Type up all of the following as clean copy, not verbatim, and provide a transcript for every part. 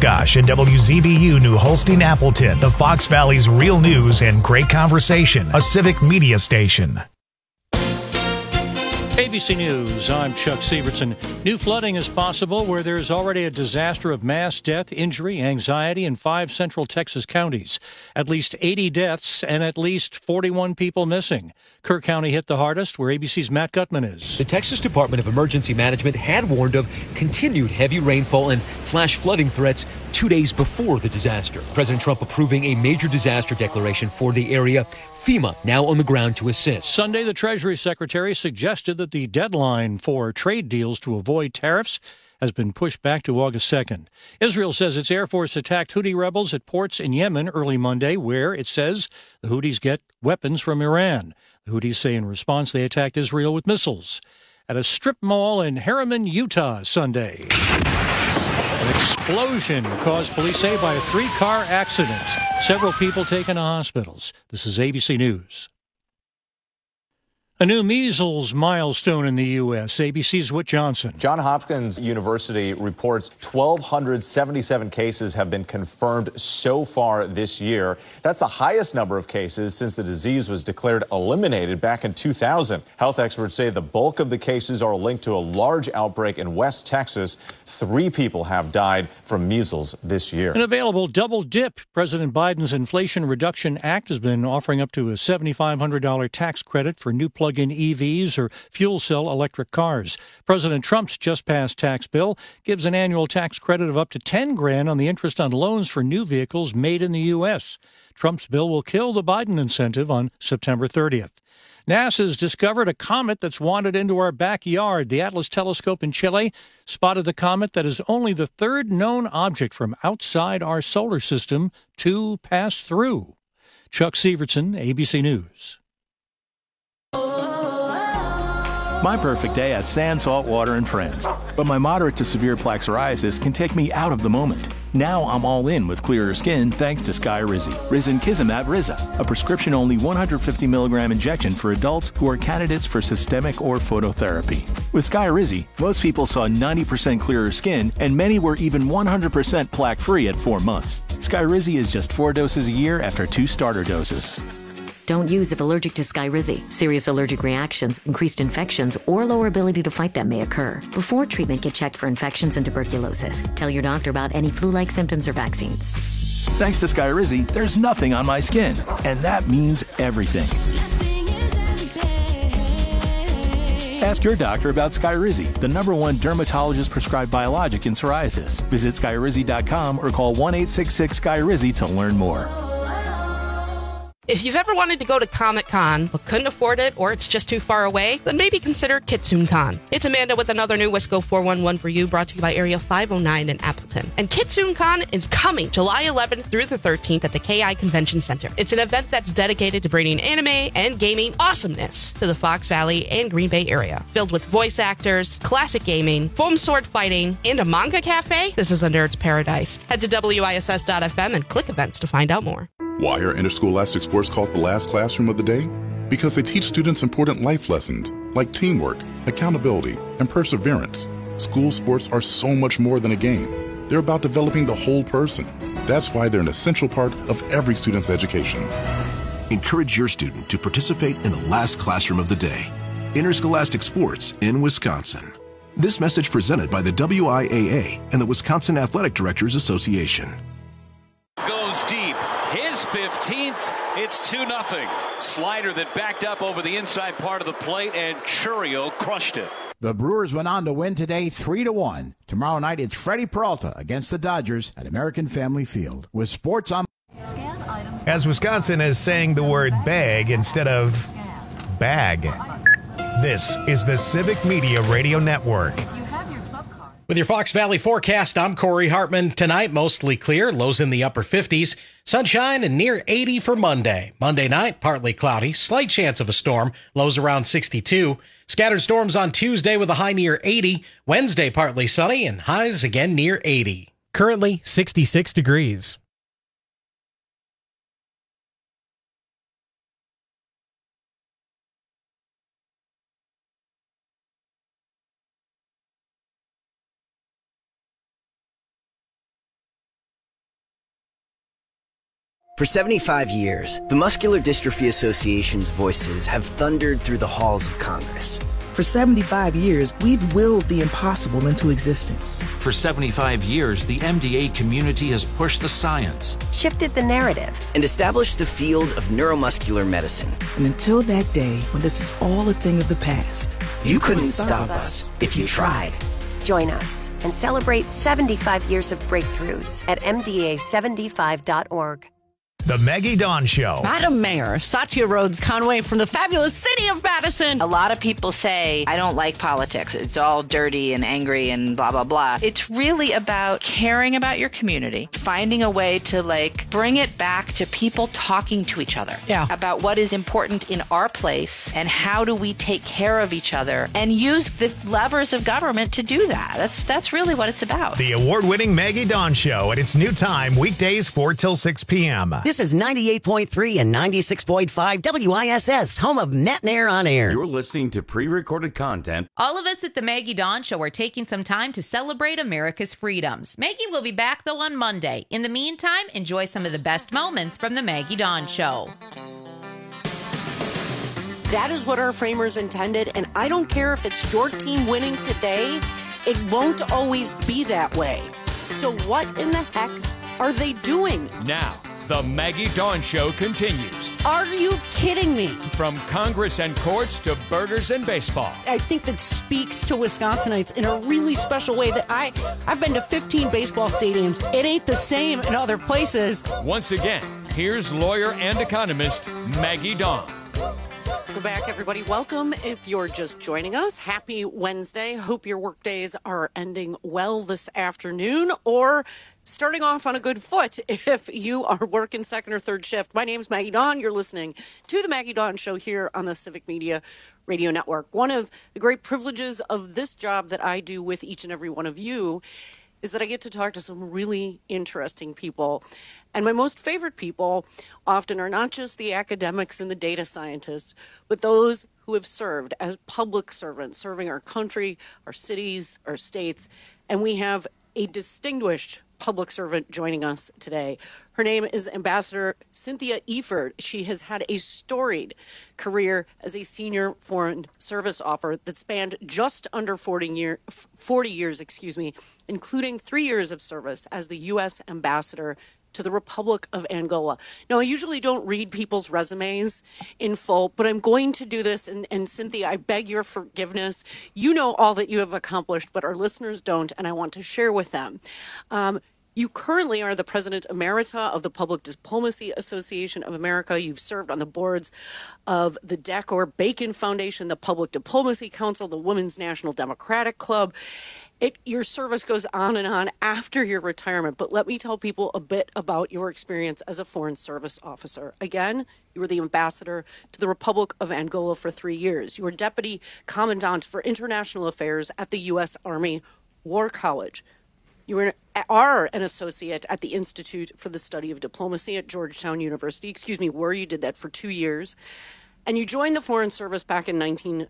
Oshkosh and WZBU New Holstein Appleton, the Fox Valley's real news and great conversation, a civic media station. ABC News, I'm Chuck Sievertson. New flooding is possible where there's already a disaster of mass death, injury, anxiety in 5 central Texas counties. At least 80 deaths and at least 41 people missing. Kerr County hit the hardest, where ABC's Matt Gutman is. The Texas Department of Emergency Management had warned of continued heavy rainfall and flash flooding threats 2 days before the disaster. President Trump approving a major disaster declaration for the area. FEMA now on the ground to assist. Sunday, the Treasury Secretary suggested that the deadline for trade deals to avoid tariffs has been pushed back to August 2nd. Israel says its Air Force attacked Houthi rebels at ports in Yemen early Monday, where it says the Houthis get weapons from Iran. The Houthis say in response they attacked Israel with missiles. At a strip mall in Harriman, Utah, Sunday, an explosion caused police say by a 3-car accident. Several people taken to hospitals. This is ABC News. A new measles milestone in the U.S. ABC's Whit Johnson. Johns Hopkins University reports 1,277 cases have been confirmed so far this year. That's the highest number of cases since the disease was declared eliminated back in 2000. Health experts say the bulk of the cases are linked to a large outbreak in West Texas. 3 people have died from measles this year. An available double dip. President Biden's Inflation Reduction Act has been offering up to a $7,500 tax credit for new plug-in EVs or fuel cell electric cars. President Trump's just passed tax bill gives an annual tax credit of up to $10,000 on the interest on loans for new vehicles made in the U.S. Trump's bill will kill the Biden incentive on September 30th. NASA's discovered a comet that's wandered into our backyard. The Atlas telescope in Chile spotted the comet that is only the 3rd known object from outside our solar system to pass through. Chuck Sievertson, ABC News. My perfect day has sand, salt water, and friends. But my moderate to severe plaque psoriasis can take me out of the moment. Now I'm all in with clearer skin thanks to Skyrizi. Risankizumab Riza, a prescription-only 150 milligram injection for adults who are candidates for systemic or phototherapy. With Skyrizi, most people saw 90% clearer skin, and many were even 100% plaque-free at 4 months. Skyrizi is just 4 doses a year after 2 starter doses. Don't use if allergic to Skyrizi. Serious allergic reactions, increased infections, or lower ability to fight them may occur. Before treatment, get checked for infections and tuberculosis. Tell your doctor about any flu-like symptoms or vaccines. Thanks to Skyrizi, there's nothing on my skin, and that means everything. Ask your doctor about Skyrizi, the #1 dermatologist-prescribed biologic in psoriasis. Visit Skyrizi.com or call 1-866-SKYRIZI to learn more. If you've ever wanted to go to Comic-Con but couldn't afford it or it's just too far away, then maybe consider KitsoonCon. It's Amanda with another new Wisco 411 for you, brought to you by Area 509 in Appleton. And KitsoonCon is coming July 11th through the 13th at the KI Convention Center. It's an event that's dedicated to bringing anime and gaming awesomeness to the Fox Valley and Green Bay area. Filled with voice actors, classic gaming, foam sword fighting, and a manga cafe, this is a nerd's paradise. Head to WISS.FM and click events to find out more. Why are interscholastic sports called the last classroom of the day? Because they teach students important life lessons like teamwork, accountability, and perseverance. School sports are so much more than a game. They're about developing the whole person. That's why they're an essential part of every student's education. Encourage your student to participate in the last classroom of the day. Interscholastic sports in Wisconsin. This message presented by the WIAA and the Wisconsin Athletic Directors Association. Goes deep. His 15th. It's 2-0. Slider that backed up over the inside part of the plate, and Churio crushed it. The Brewers went on to win today 3-1. Tomorrow night, it's Freddie Peralta against the Dodgers at American Family Field. With sports on. As Wisconsin is saying the word bag instead of bag. This is the Civic Media Radio Network. With your Fox Valley forecast, I'm Corey Hartman. Tonight, mostly clear, lows in the upper 50s. Sunshine and near 80 for Monday. Monday night, partly cloudy, slight chance of a storm, lows around 62. Scattered storms on Tuesday with a high near 80. Wednesday, partly sunny and highs again near 80. Currently 66 degrees. For 75 years, the Muscular Dystrophy Association's voices have thundered through the halls of Congress. For 75 years, we've willed the impossible into existence. For 75 years, the MDA community has pushed the science, shifted the narrative, and established the field of neuromuscular medicine. And until that day when this is all a thing of the past, you couldn't stop us if you tried. Join us and celebrate 75 years of breakthroughs at MDA75.org. The Maggie Dawn Show. Madam Mayor, Satya Rhodes Conway from the fabulous city of Madison. A lot of people say, I don't like politics. It's all dirty and angry and blah, blah, blah. It's really about caring about your community, finding a way to bring it back to people talking to each other about what is important in our place and how do we take care of each other and use the levers of government to do that. That's really what it's about. The award-winning Maggie Dawn Show at its new time, weekdays 4 till 6 p.m. This is 98.3 and 96.5 WISS, home of Matt and Air on Air. You're listening to pre-recorded content. All of us at the Maggie Dawn Show are taking some time to celebrate America's freedoms. Maggie will be back, though, on Monday. In the meantime, enjoy some of the best moments from the Maggie Dawn Show. That is what our framers intended, and I don't care if it's your team winning today, it won't always be that way. So what in the heck are they doing? Now, the Maggie Dawn Show continues. Are you kidding me? From Congress and courts to burgers and baseball. I think that speaks to Wisconsinites in a really special way that I've been to 15 baseball stadiums. It ain't the same in other places. Once again, here's lawyer and economist Maggie Dawn. Welcome back, everybody. Welcome if you're just joining us. Happy Wednesday. Hope your work days are ending well this afternoon or starting off on a good foot if you are working second or third shift. My name's Maggie Dawn. You're listening to the Maggie Dawn Show here on the Civic Media Radio Network. One of the great privileges of this job that I do with each and every one of you is that I get to talk to some really interesting people. And my most favorite people often are not just the academics and the data scientists, but those who have served as public servants, serving our country, our cities, our states. And we have a distinguished public servant joining us today. Her name is Ambassador Cynthia Eford. She has had a storied career as a senior foreign service officer that spanned just under 40 years, including 3 years of service as the U.S. ambassador to the Republic of Angola. Now, I usually don't read people's resumes in full, but I'm going to do this. And Cynthia, I beg your forgiveness. You know all that you have accomplished, but our listeners don't, and I want to share with them. You currently are the President Emerita of the Public Diplomacy Association of America. You've served on the boards of the Decor Bacon Foundation, the Public Diplomacy Council, the Women's National Democratic Club. Your service goes on and on after your retirement, but let me tell people a bit about your experience as a foreign service officer. Again, you were the ambassador to the Republic of Angola for 3 years. You were deputy commandant for international affairs at the U.S. Army War College. You are an associate at the Institute for the Study of Diplomacy at Georgetown University. You did that for 2 years. And you joined the Foreign Service back in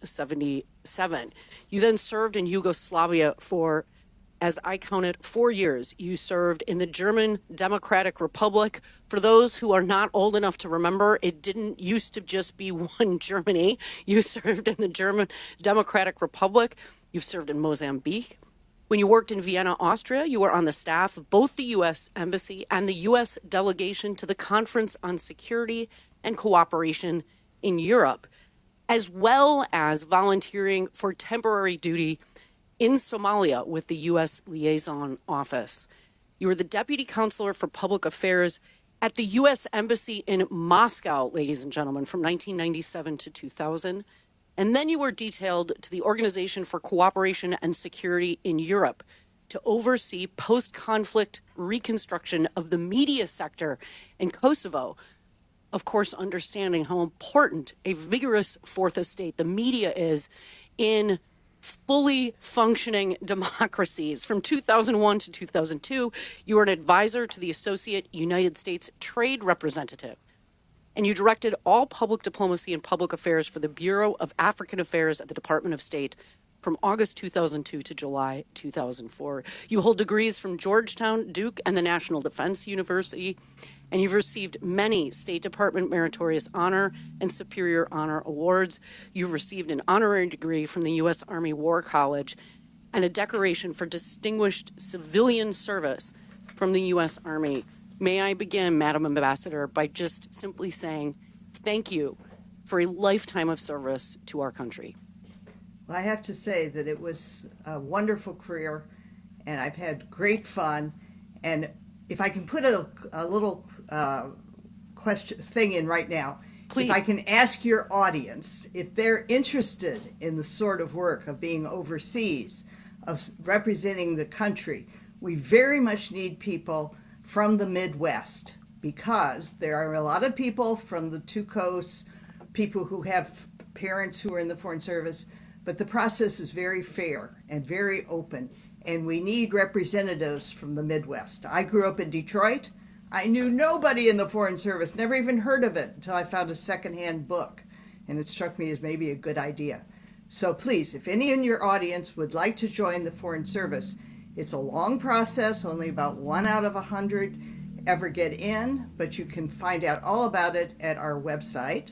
1977. You then served in Yugoslavia for, as I counted, 4 years. You served in the German Democratic Republic. For those who are not old enough to remember, it didn't used to just be one Germany. You served in the German Democratic Republic. You've served in Mozambique. When you worked in Vienna, Austria, you were on the staff of both the U.S. Embassy and the U.S. delegation to the Conference on Security and Cooperation in Europe, as well as volunteering for temporary duty in Somalia with the U.S. Liaison Office. You were the Deputy Counselor for Public Affairs at the U.S. Embassy in Moscow, ladies and gentlemen, from 1997 to 2000. And then you were detailed to the Organization for Cooperation and Security in Europe to oversee post-conflict reconstruction of the media sector in Kosovo. Of course, understanding how important a vigorous fourth estate, the media, is in fully functioning democracies. From 2001 to 2002, you were an advisor to the Associate United States Trade Representative. And you directed all public diplomacy and public affairs for the Bureau of African Affairs at the Department of State from August 2002 to July 2004. You hold degrees from Georgetown, Duke, and the National Defense University. and you've received many State Department Meritorious Honor and Superior Honor Awards. You've received an honorary degree from the U.S. Army War College and a decoration for distinguished civilian service from the U.S. Army. May I begin, Madam Ambassador, by just simply saying thank you for a lifetime of service to our country. Well, I have to say that it was a wonderful career, and I've had great fun. And if I can put a little question thing in right now, please. If I can ask your audience if they're interested in the sort of work of being overseas, of representing the country, we very much need people from the Midwest, because there are a lot of people from the two coasts, people who have parents who are in the Foreign Service, but the process is very fair and very open, and we need representatives from the Midwest. I grew up in Detroit. I knew nobody in the Foreign Service, never even heard of it until I found a secondhand book, and it struck me as maybe a good idea. So please, if any in your audience would like to join the Foreign Service, it's a long process, only about 1 out of 100 ever get in, but you can find out all about it at our website,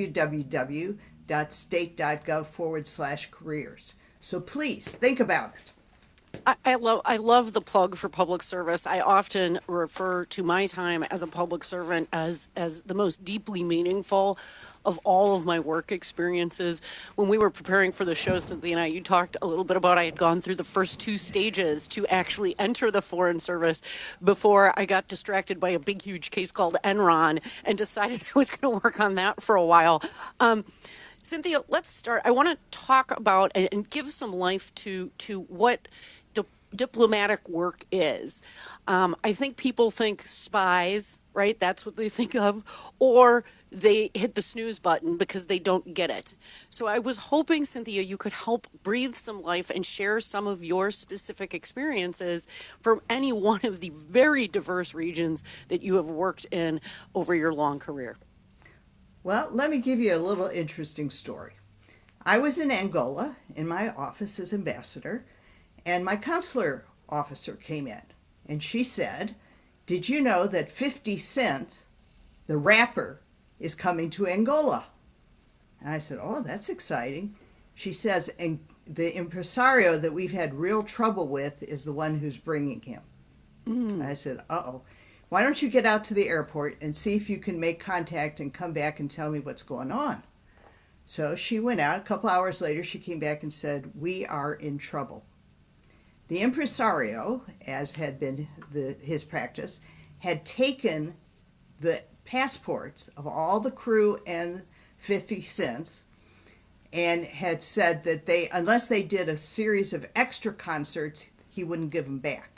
www.state.gov/careers. So please think about it. I love the plug for public service. I often refer to my time as a public servant as the most deeply meaningful of all of my work experiences. When we were preparing for the show, Cynthia and I, you talked a little bit about I had gone through the first 2 stages to actually enter the Foreign Service before I got distracted by a big, huge case called Enron and decided I was going to work on that for a while. Cynthia, let's start. I want to talk about and give some life to what diplomatic work is. I think people think spies, right? That's what they think of, or they hit the snooze button because they don't get it. So I was hoping, Cynthia, you could help breathe some life and share some of your specific experiences from any one of the very diverse regions that you have worked in over your long career. Well, let me give you a little interesting story. I was in Angola in my office as ambassador, and my consular officer came in, and she said, "Did you know that 50 Cent, the rapper, is coming to Angola?" And I said, "Oh, that's exciting." She says, "And the impresario that we've had real trouble with is the one who's bringing him." And I said, "Uh-oh. Why don't you get out to the airport and see if you can make contact and come back and tell me what's going on?" So she went out. A couple hours later, she came back and said, "We are in trouble." The impresario, as had been his practice, had taken the passports of all the crew and 50 Cents and had said that unless they did a series of extra concerts, he wouldn't give them back.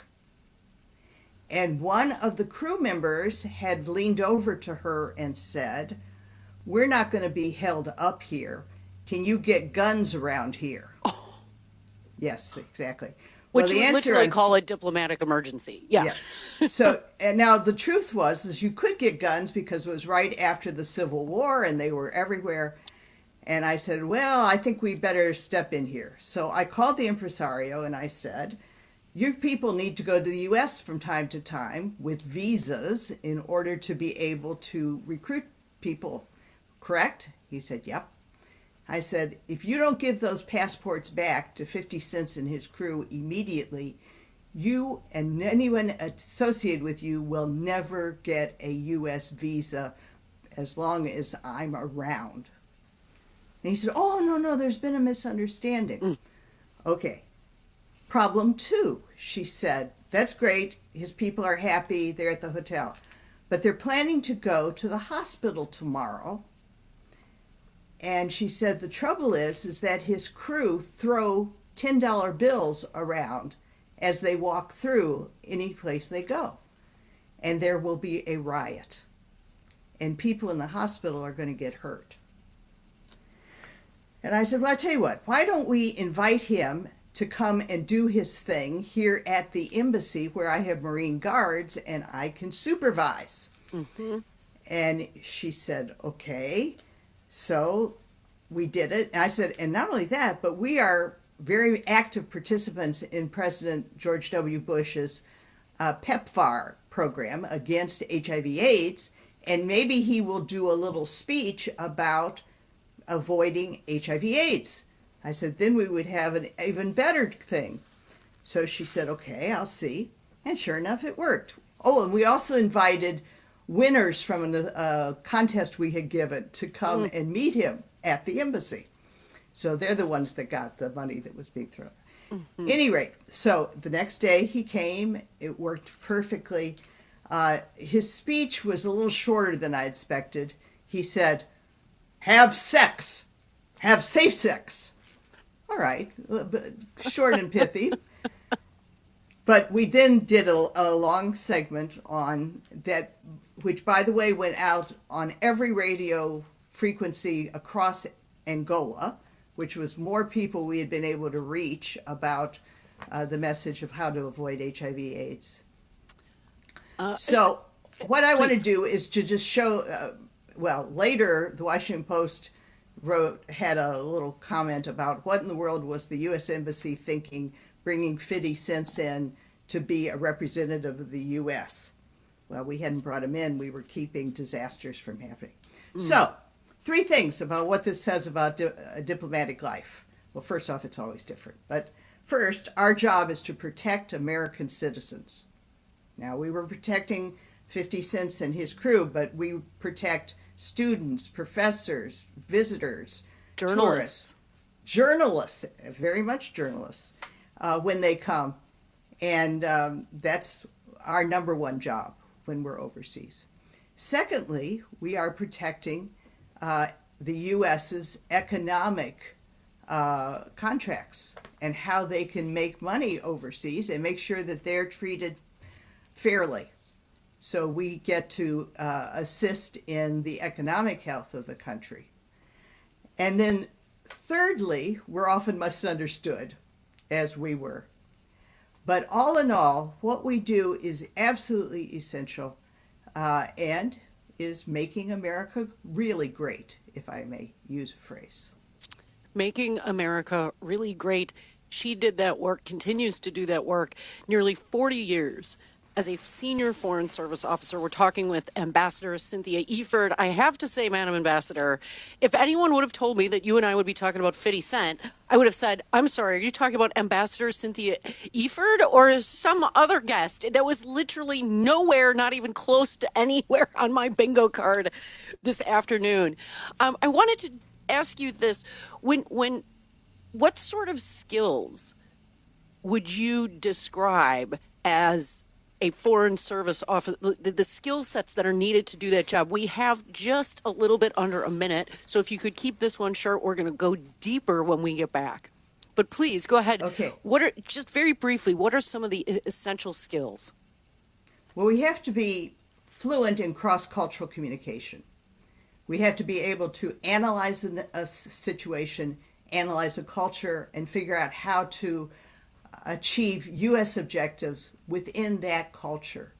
And one of the crew members had leaned over to her and said, "We're not going to be held up here. Can you get guns around here?" Oh. Yes, exactly. Which would literally call a diplomatic emergency. Yeah. So, and now the truth was you could get guns because it was right after the Civil War and they were everywhere. And I said, "Well, I think we better step in here." So I called the impresario and I said, "You people need to go to the U.S. from time to time with visas in order to be able to recruit people, correct?" He said, "Yep." I said, "If you don't give those passports back to 50 Cents and his crew immediately, you and anyone associated with you will never get a U.S. visa as long as I'm around." And he said, "Oh, no, there's been a misunderstanding." Okay. Problem 2, she said, "That's great. His people are happy. They're at the hotel. But they're planning to go to the hospital tomorrow." And she said, "The trouble is that his crew throw $10 bills around as they walk through any place they go. And there will be a riot. And people in the hospital are going to get hurt." And I said, "Well, I tell you what, why don't we invite him to come and do his thing here at the embassy where I have Marine Guards and I can supervise?" Mm-hmm. And she said, "Okay." So we did it. And I said, "And not only that, but we are very active participants in President George W. Bush's PEPFAR program against HIV/AIDS, and maybe he will do a little speech about avoiding HIV/AIDS. I said, then we would have an even better thing. So she said, okay, I'll see. And sure enough, it worked. Oh, and we also invited winners from a contest we had given to come and meet him at the embassy. So they're the ones that got the money that was being thrown. Mm-hmm. Any rate, so the next day he came. It worked perfectly. His speech was a little shorter than I expected. He said, have sex. Have safe sex. All right, short and pithy. But we then did a long segment on that, which, by the way, went out on every radio frequency across Angola, which was more people we had been able to reach about the message of how to avoid HIV/AIDS. So what I want to do is to just show, later the Washington Post had a little comment about what in the world was the U.S. Embassy thinking, bringing 50 cents in to be a representative of the U.S. Well, we hadn't brought him in. We were keeping disasters from happening. So, 3 things about what this says about a diplomatic life. Well, first off, it's always different. But first, our job is to protect American citizens. Now, we were protecting 50 Cent and his crew, but we protect students, professors, visitors, journalists. Journalists, very much journalists, when they come. And that's our number one job when we're overseas. Secondly, we are protecting the U.S.'s economic contracts and how they can make money overseas and make sure that they're treated fairly. So we get to assist in the economic health of the country. And then thirdly, we're often misunderstood, as we were. But all in all, what we do is absolutely essential and is making America really great, if I may use a phrase. Making America really great. She did that work, continues to do that work, nearly 40 years. As a senior Foreign Service officer, we're talking with Ambassador Cynthia Eford. I have to say, Madam Ambassador, if anyone would have told me that you and I would be talking about 50 Cent, I would have said, I'm sorry, are you talking about Ambassador Cynthia Eford or some other guest? That was literally nowhere, not even close to anywhere on my bingo card this afternoon. I wanted to ask you this. What sort of skills would you describe as a Foreign Service officer, the skill sets that are needed to do that job? We have just a little bit under a minute, so if you could keep this one short, we're going to go deeper when we get back. But please, go ahead. Okay. Just very briefly, what are some of the essential skills? Well, we have to be fluent in cross-cultural communication. We have to be able to analyze a situation, analyze a culture, and figure out how to achieve U.S. objectives within that culture.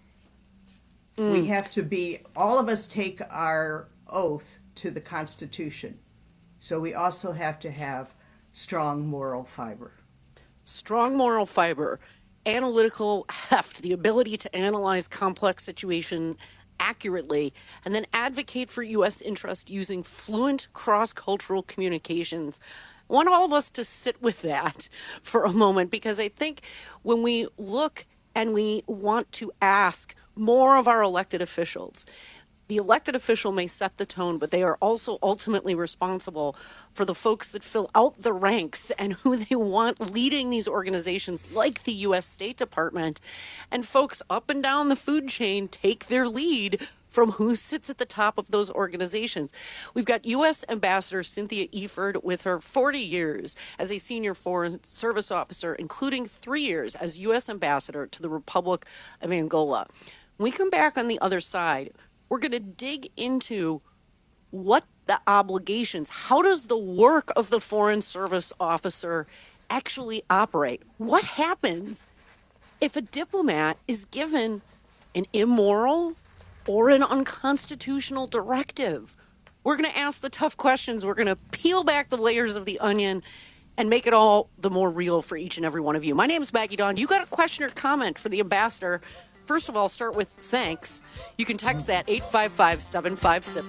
We have to be, all of us take our oath to the Constitution. So we also have to have strong moral fiber. Strong moral fiber, analytical heft, the ability to analyze complex situation accurately, and then advocate for U.S. interest using fluent cross-cultural communications. I want all of us to sit with that for a moment, because I think when we look and we want to ask more of our elected officials, the elected official may set the tone, but they are also ultimately responsible for the folks that fill out the ranks and who they want leading these organizations like the U.S. State Department. And folks up and down the food chain take their lead from who sits at the top of those organizations. We've got U.S. Ambassador Cynthia Eford with her 40 years as a senior Foreign Service officer, including 3 years as U.S. Ambassador to the Republic of Angola. When we come back on the other side, we're going to dig into what the obligations, how does the work of the Foreign Service officer actually operate? What happens if a diplomat is given an immoral or an unconstitutional directive? We're going to ask the tough questions. We're going to peel back the layers of the onion and make it all the more real for each and every one of you. My name is Maggie Dawn. You got a question or comment for the ambassador? First of all, start with thanks. You can text that 855-756.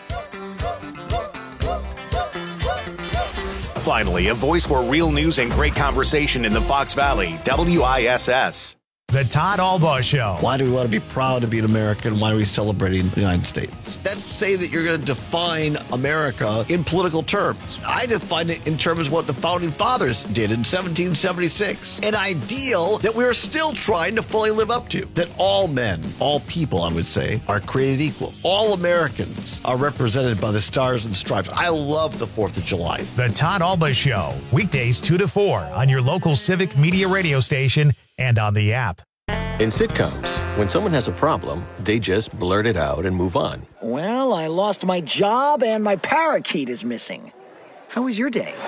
Finally, a voice for real news and great conversation in the Fox Valley, WISS. The Todd Albaugh Show. Why do we want to be proud to be an American? Why are we celebrating the United States? That's say that you're going to define America in political terms. I define it in terms of what the Founding Fathers did in 1776. An ideal that we're still trying to fully live up to. That all men, all people, I would say, are created equal. All Americans are represented by the stars and stripes. I love the 4th of July. The Todd Albaugh Show. Weekdays 2 to 4 on your local Civic Media radio station and on the app. In sitcoms, when someone has a problem, they just blurt it out and move on. Well, I lost my job and my parakeet is missing. How was your day?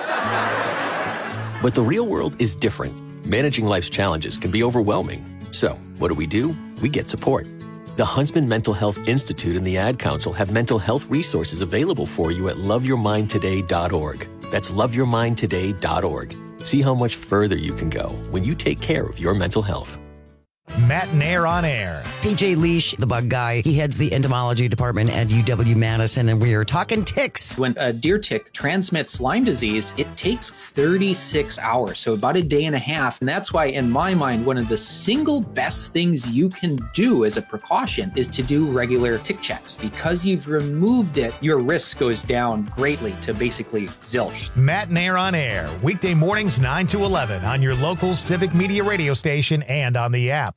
But the real world is different. Managing life's challenges can be overwhelming. So, what do? We get support. The Huntsman Mental Health Institute and the Ad Council have mental health resources available for you at loveyourmindtoday.org. That's loveyourmindtoday.org. See how much further you can go when you take care of your mental health. Matt Nair on air. PJ Leash, the bug guy, he heads the entomology department at UW-Madison, and we are talking ticks. When a deer tick transmits Lyme disease, it takes 36 hours, so about a day and a half. And that's why, in my mind, one of the single best things you can do as a precaution is to do regular tick checks. Because you've removed it, your risk goes down greatly to basically zilch. Matt Nair on air, weekday mornings 9 to 11 on your local Civic Media radio station and on the app.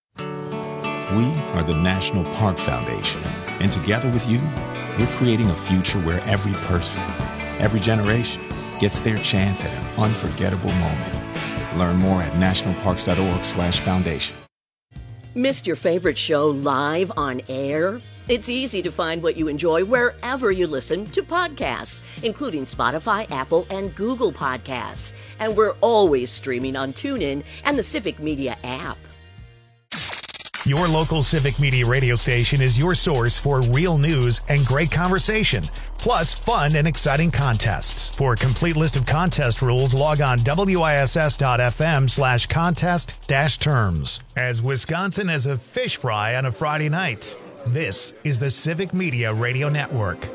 We are the National Park Foundation, and together with you, we're creating a future where every person, every generation, gets their chance at an unforgettable moment. Learn more at nationalparks.org/foundation. Missed your favorite show live on air? It's easy to find what you enjoy wherever you listen to podcasts, including Spotify, Apple, and Google Podcasts. And we're always streaming on TuneIn and the Civic Media app. Your local Civic Media radio station is your source for real news and great conversation, plus fun and exciting contests. For a complete list of contest rules, log on wiss.fm/contest-terms. As Wisconsin has a fish fry on a Friday night, this is the Civic Media Radio Network.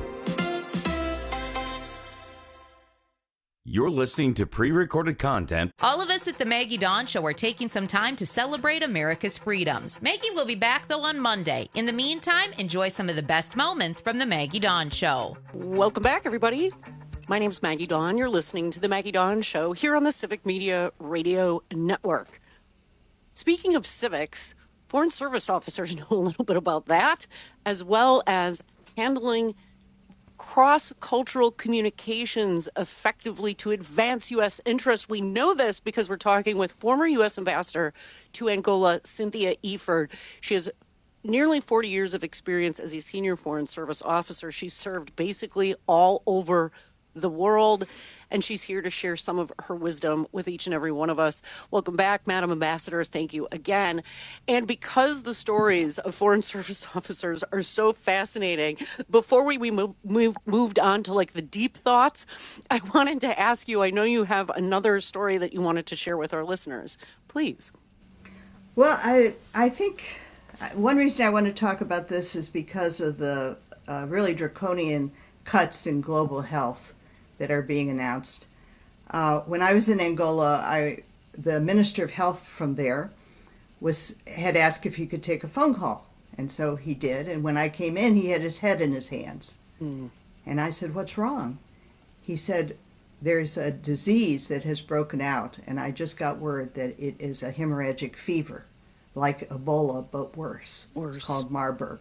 You're listening to pre-recorded content. All of us at the Maggie Dawn Show are taking some time to celebrate America's freedoms. Maggie will be back, though, on Monday. In the meantime, enjoy some of the best moments from the Maggie Dawn Show. Welcome back, everybody. My name's Maggie Dawn. You're listening to the Maggie Dawn Show here on the Civic Media Radio Network. Speaking of civics, Foreign Service officers know a little bit about that, as well as handling cross-cultural communications effectively to advance U.S. interests. We know this because we're talking with former U.S. Ambassador to Angola, Cynthia Eford. She has nearly 40 years of experience as a senior Foreign Service officer. She's served basically all over the world, and she's here to share some of her wisdom with each and every one of us. Welcome back, Madam Ambassador. Thank you again. And because the stories of Foreign Service officers are so fascinating, before we moved on to like the deep thoughts, I wanted to ask you, I know you have another story that you wanted to share with our listeners. Please. Well, I think one reason I want to talk about this is because of the really draconian cuts in global health that are being announced. When I was in Angola, the Minister of Health from there had asked if he could take a phone call, and so he did. And when I came in, he had his head in his hands. And I said, "What's wrong?" He said, "There's a disease that has broken out, and I just got word that it is a hemorrhagic fever, like Ebola, but worse. It's called Marburg."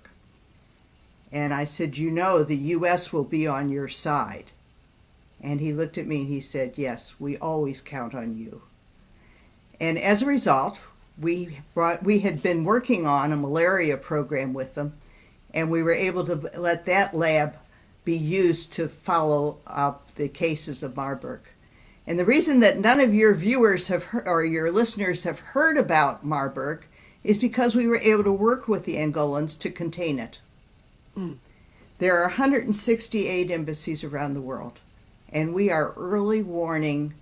And I said, "You know, the U.S. will be on your side." And he looked at me and he said, "Yes, we always count on you." And as a result, we had been working on a malaria program with them, and we were able to let that lab be used to follow up the cases of Marburg. And the reason that none of your viewers have heard, or your listeners have heard about Marburg is because we were able to work with the Angolans to contain it. There are 168 embassies around the world. And we are early warning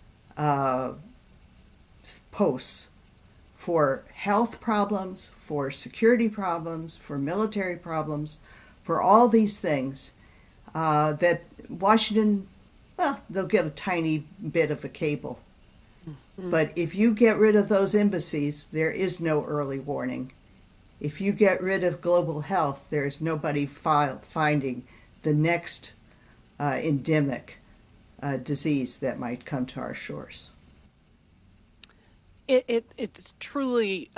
posts for health problems, for security problems, for military problems, for all these things that Washington, well, they'll get a tiny bit of a cable. Mm-hmm. But if you get rid of those embassies, there is no early warning. If you get rid of global health, there is nobody finding the next endemic disease that might come to our shores. It's truly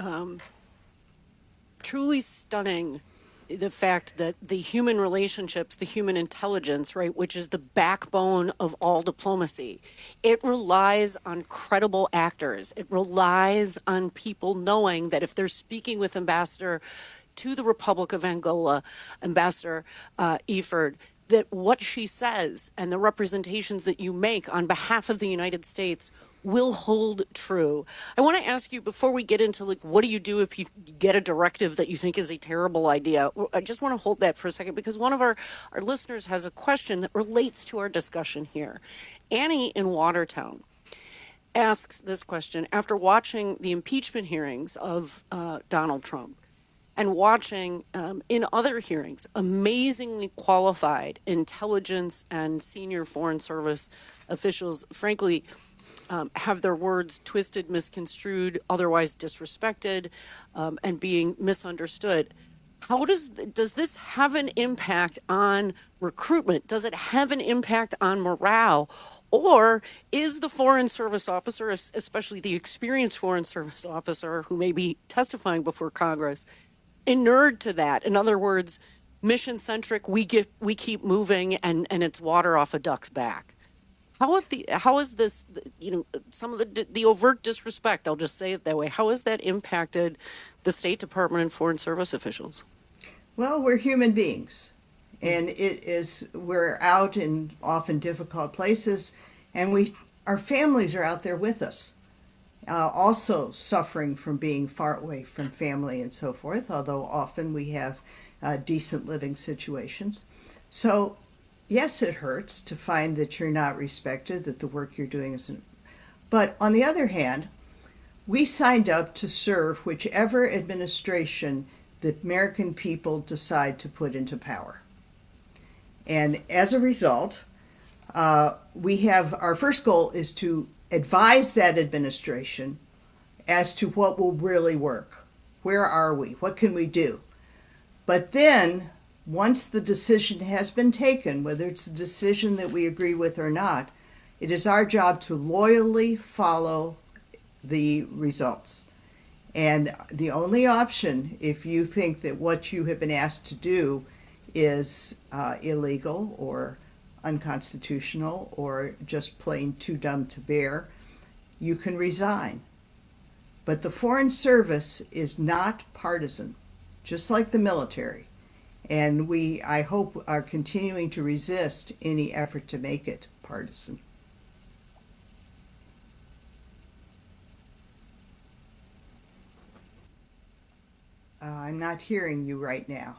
stunning, the fact that the human relationships, the human intelligence, right, which is the backbone of all diplomacy, it relies on credible actors. It relies on people knowing that if they're speaking with Ambassador to the Republic of Angola, Ambassador Iford, that what she says and the representations that you make on behalf of the United States will hold true. I want to ask you, before we get into what do you do if you get a directive that you think is a terrible idea? I just want to hold that for a second, because one of our listeners has a question that relates to our discussion here. Annie in Watertown asks this question after watching the impeachment hearings of Donald Trump and watching in other hearings amazingly qualified intelligence and senior Foreign Service officials, frankly, have their words twisted, misconstrued, otherwise disrespected, and being misunderstood. How does this have an impact on recruitment? Does it have an impact on morale? Or is the Foreign Service officer, especially the experienced Foreign Service officer who may be testifying before Congress, inured to that? In other words, mission-centric, we keep moving, and it's water off a duck's back. How is this, some of the overt disrespect, I'll just say it that way, how has that impacted the State Department and Foreign Service officials? Well, we're human beings, and we're out in often difficult places, and our families are out there with us, also suffering from being far away from family and so forth, although often we have decent living situations. So yes, it hurts to find that you're not respected, that the work you're doing isn't. But on the other hand, we signed up to serve whichever administration the American people decide to put into power. And as a result, we have our first goal is to advise that administration as to what will really work. Where are we? What can we do? But then, once the decision has been taken, whether it's a decision that we agree with or not, it is our job to loyally follow the results. And the only option, if you think that what you have been asked to do is illegal or unconstitutional or just plain too dumb to bear, you can resign. But the Foreign Service is not partisan, just like the military. And we, I hope, are continuing to resist any effort to make it partisan. I'm not hearing you right now.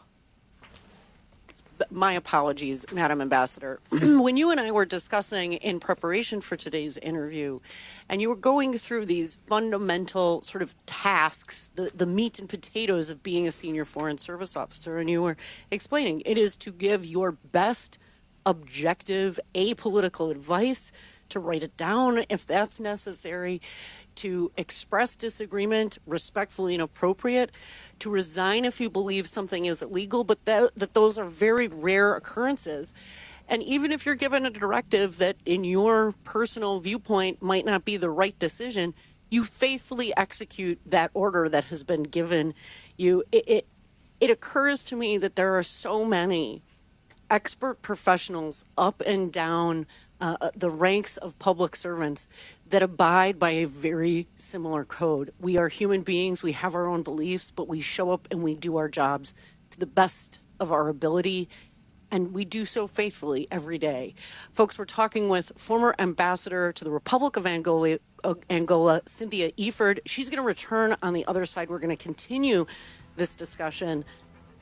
My apologies, Madam Ambassador. When you and I were discussing in preparation for today's interview, and you were going through these fundamental sort of tasks, the meat and potatoes of being a senior Foreign Service officer, and you were explaining it is to give your best objective, apolitical advice, to write it down if that's necessary, to express disagreement respectfully and appropriate, to resign if you believe something is illegal, but that those are very rare occurrences. And even if you're given a directive that in your personal viewpoint might not be the right decision, you faithfully execute that order that has been given you. It occurs to me that there are so many expert professionals up and down the ranks of public servants that abide by a very similar code. We are human beings. We have our own beliefs, but we show up and we do our jobs to the best of our ability, and we do so faithfully every day. Folks, we're talking with former ambassador to the Republic of Angola, Cynthia Iford. She's going to return on the other side. We're going to continue this discussion.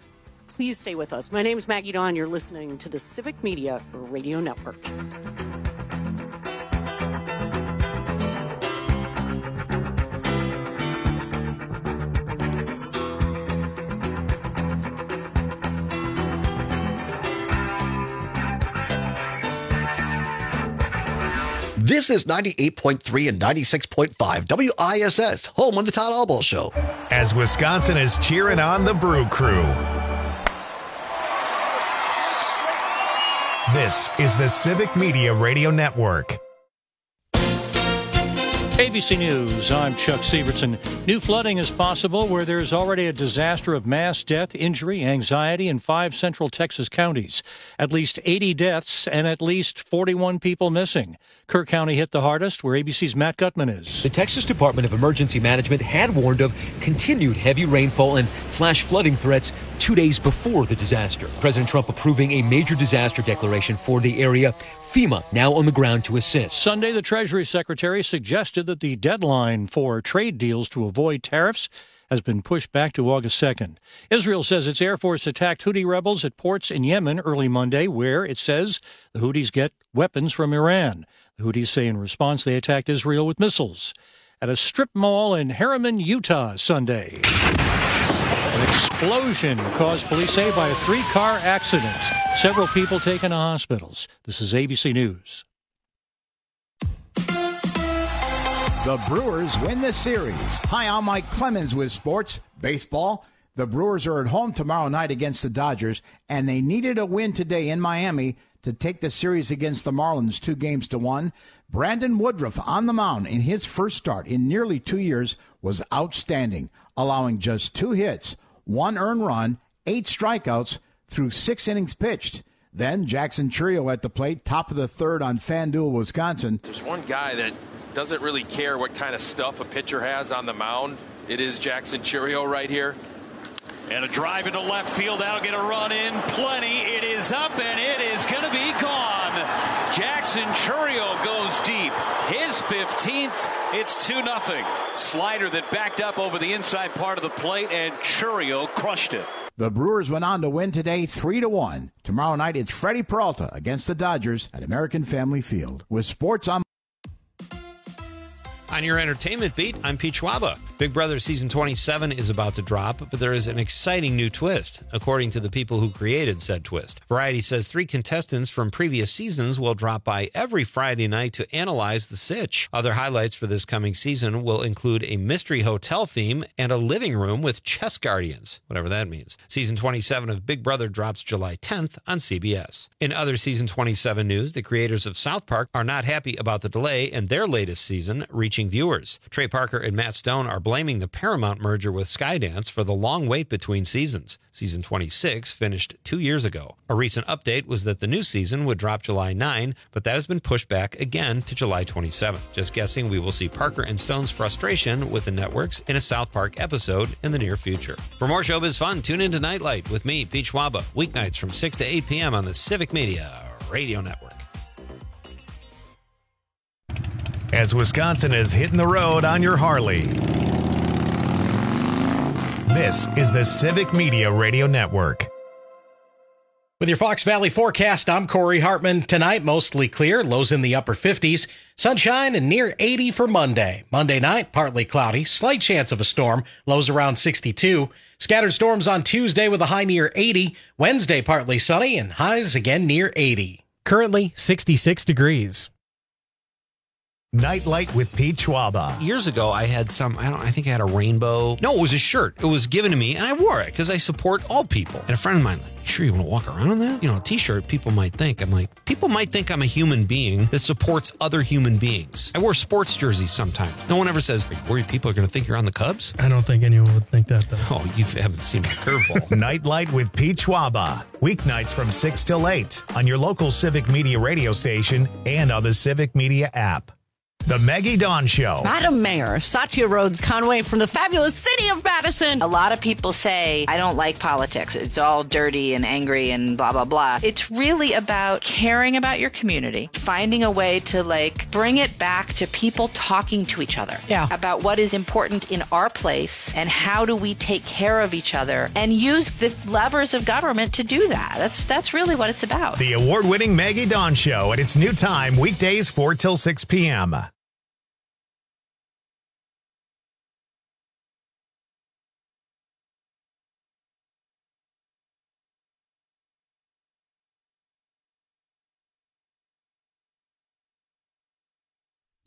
Please stay with us. My name is Maggie Dawn. You're listening to the Civic Media Radio Network. This is 98.3 and 96.5 WISS, home of the Todd Albaugh Show. As Wisconsin is cheering on the Brew Crew. This is the Civic Media Radio Network. ABC News, I'm Chuck Sievertson. New flooding is possible where there's already a disaster of mass death, injury, anxiety in 5 central Texas counties. At least 80 deaths and at least 41 people missing. Kerr County hit the hardest, where ABC's Matt Gutman is. The Texas Department of Emergency Management had warned of continued heavy rainfall and flash flooding threats 2 days before the disaster. President Trump approving a major disaster declaration for the area. FEMA now on the ground to assist. Sunday, the Treasury Secretary suggested that the deadline for trade deals to avoid tariffs has been pushed back to August 2nd. Israel says its Air Force attacked Houthi rebels at ports in Yemen early Monday, where it says the Houthis get weapons from Iran. The Houthis say in response they attacked Israel with missiles. At a strip mall in Harriman, Utah, Sunday, an explosion caused police say by a 3-car accident. Several people taken to hospitals. This is ABC News. The Brewers win the series. Hi, I'm Mike Clemens with sports. Baseball. The Brewers are at home tomorrow night against the Dodgers, and they needed a win today in Miami to take the series against the Marlins 2-1. Brandon Woodruff on the mound in his first start in nearly 2 years was outstanding, allowing just 2 hits, 1 earned run, 8 strikeouts through 6 innings pitched. Then Jackson Chourio at the plate, top of the third on FanDuel, Wisconsin. There's one guy that doesn't really care what kind of stuff a pitcher has on the mound. It is Jackson Chourio right here. And a drive into left field. That'll get a run in. Plenty. It is up, and it is going to be gone. Jackson Chourio goes deep. His 15th. It's 2-0. Slider that backed up over the inside part of the plate, and Chourio crushed it. The Brewers went on to win today 3-1. Tomorrow night, it's Freddie Peralta against the Dodgers at American Family Field. With sports on. On your entertainment beat, I'm Pete Schwaba. Big Brother Season 27 is about to drop, but there is an exciting new twist, according to the people who created said twist. Variety says 3 contestants from previous seasons will drop by every Friday night to analyze the sitch. Other highlights for this coming season will include a mystery hotel theme and a living room with chess guardians, whatever that means. Season 27 of Big Brother drops July 10th on CBS. In other Season 27 news, the creators of South Park are not happy about the delay in their latest season reaching viewers. Trey Parker and Matt Stone are blaming the Paramount merger with Skydance for the long wait between seasons. Season 26 finished 2 years ago. A recent update was that the new season would drop July 9, but that has been pushed back again to July 27. Just guessing we will see Parker and Stone's frustration with the networks in a South Park episode in the near future. For more showbiz fun, tune into Nightlight with me, Pete Schwaba, weeknights from 6 to 8 p.m. on the Civic Media Radio Network. As Wisconsin is hitting the road on your Harley. This is the Civic Media Radio Network. With your Fox Valley forecast, I'm Corey Hartman. Tonight, mostly clear, lows in the upper 50s. Sunshine and near 80 for Monday. Monday night, partly cloudy, slight chance of a storm, lows around 62. Scattered storms on Tuesday with a high near 80. Wednesday, partly sunny and highs again near 80. Currently 66 degrees. Nightlight with Pete Schwaba. Years ago, I had I think I had a rainbow. No, it was a shirt. It was given to me, and I wore it because I support all people. And a friend of mine, like, you sure you want to walk around in that? You know, a t-shirt, people might think I'm a human being that supports other human beings. I wear sports jerseys sometimes. No one ever says, are you worried people are going to think you're on the Cubs? I don't think anyone would think that, though. Oh, you haven't seen my curveball. Nightlight with Pete Schwaba. Weeknights from 6 till 8 on your local Civic Media radio station and on the Civic Media app. The Maggie Dawn Show. Madam Mayor, Satya Rhodes Conway from the fabulous city of Madison. A lot of people say, I don't like politics. It's all dirty and angry and blah, blah, blah. It's really about caring about your community, finding a way to bring it back to people talking to each other about what is important in our place and how do we take care of each other and use the levers of government to do that. That's really what it's about. The award-winning Maggie Dawn Show at its new time, weekdays 4 till 6 p.m.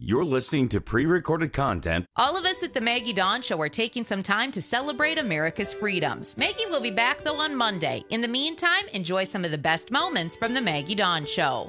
You're listening to pre-recorded content. All of us at the Maggie Dawn Show are taking some time to celebrate America's freedoms. Maggie will be back, though, on Monday. In the meantime, enjoy some of the best moments from the Maggie Dawn Show.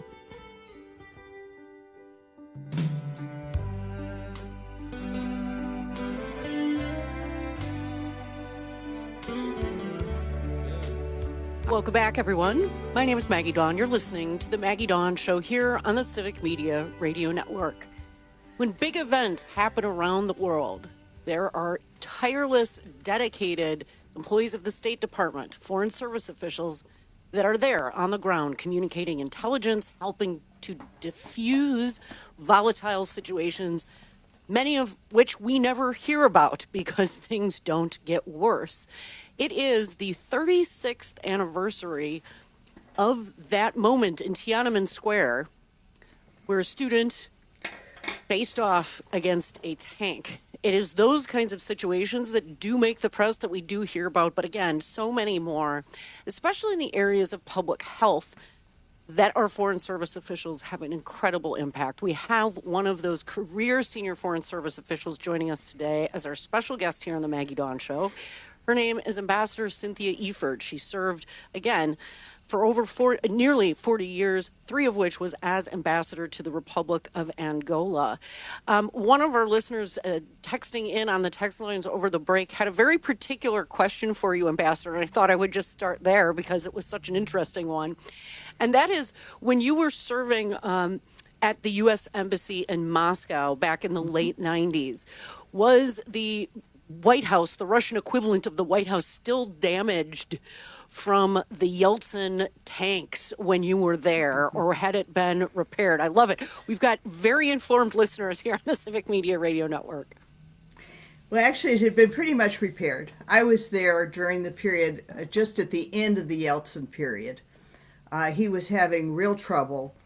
Welcome back, everyone. My name is Maggie Dawn. You're listening to the Maggie Dawn Show here on the Civic Media Radio Network. When big events happen around the world, there are tireless, dedicated employees of the State Department, Foreign Service officials that are there on the ground communicating intelligence, helping to diffuse volatile situations, many of which we never hear about because things don't get worse. It is the 36th anniversary of that moment in Tiananmen Square where a student faced off against a tank. It is those kinds of situations that do make the press that we do hear about, but again, so many more, especially in the areas of public health, that our Foreign Service officials have an incredible impact. We have one of those career senior Foreign Service officials joining us today as our special guest here on the Maggie Dawn Show. Her name is Ambassador Cynthia Eford. She served, again, for nearly 40 years, 3 of which was as ambassador to the Republic of Angola. One of our listeners texting in on the text lines over the break had a very particular question for you, Ambassador, and I thought I would just start there because it was such an interesting one. And that is, when you were serving at the U.S. Embassy in Moscow back in the late 90s, was the White House, the Russian equivalent of the White House, still damaged from the Yeltsin tanks when you were there, or had it been repaired? I love it. We've got very informed listeners here on the Civic Media Radio Network. Well, actually, it had been pretty much repaired. I was there during the period, just at the end of the Yeltsin period. He was having real trouble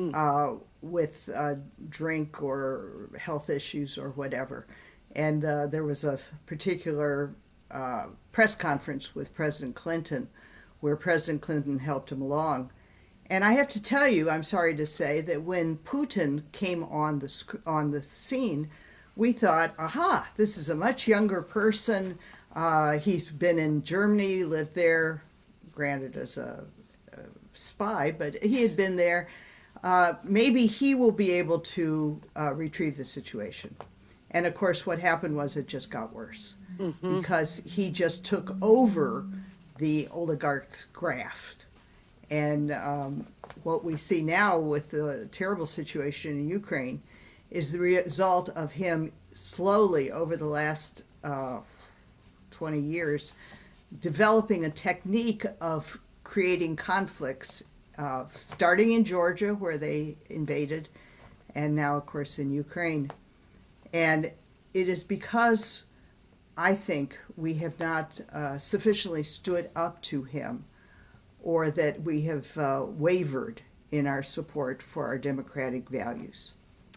with drink or health issues or whatever. And there was a particular press conference with President Clinton where President Clinton helped him along. And I have to tell you, I'm sorry to say, that when Putin came on the scene, we thought, aha, this is a much younger person. He's been in Germany, lived there, granted as a spy, but he had been there. Maybe he will be able to retrieve the situation. And of course, what happened was it just got worse because he just took over the oligarch's graft. And what we see now with the terrible situation in Ukraine is the result of him slowly over the last 20 years developing a technique of creating conflicts, starting in Georgia where they invaded, and now, of course, in Ukraine. And it is because I think we have not sufficiently stood up to him, or that we have wavered in our support for our democratic values.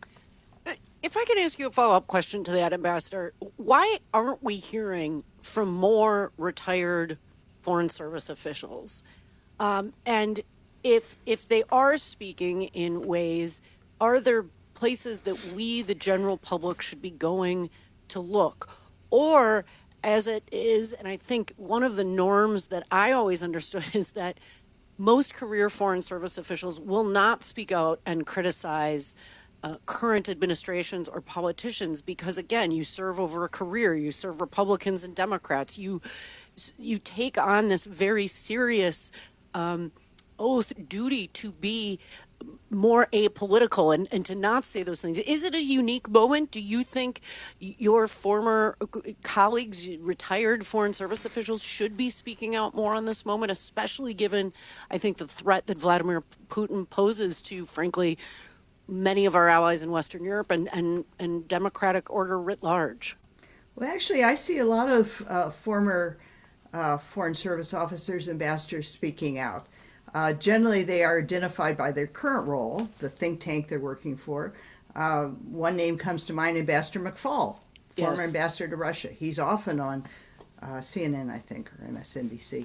If I could ask you a follow-up question to that, Ambassador, why aren't we hearing from more retired Foreign Service officials? And if they are speaking in ways, are there places that we, the general public, should be going to look? Or, as it is, and I think one of the norms that I always understood is that most career Foreign Service officials will not speak out and criticize current administrations or politicians because, again, you serve over a career. You serve Republicans and Democrats. You take on this very serious oath duty to be more apolitical and to not say those things. Is it a unique moment? Do you think your former colleagues, retired Foreign Service officials, should be speaking out more on this moment, especially given, I think, the threat that Vladimir Putin poses to, frankly, many of our allies in Western Europe and democratic order writ large? Well, actually, I see a lot of former Foreign Service officers, ambassadors speaking out. Generally, they are identified by their current role, the think tank they're working for. One name comes to mind, Ambassador McFaul, former ambassador to Russia. He's often on CNN, I think, or MSNBC.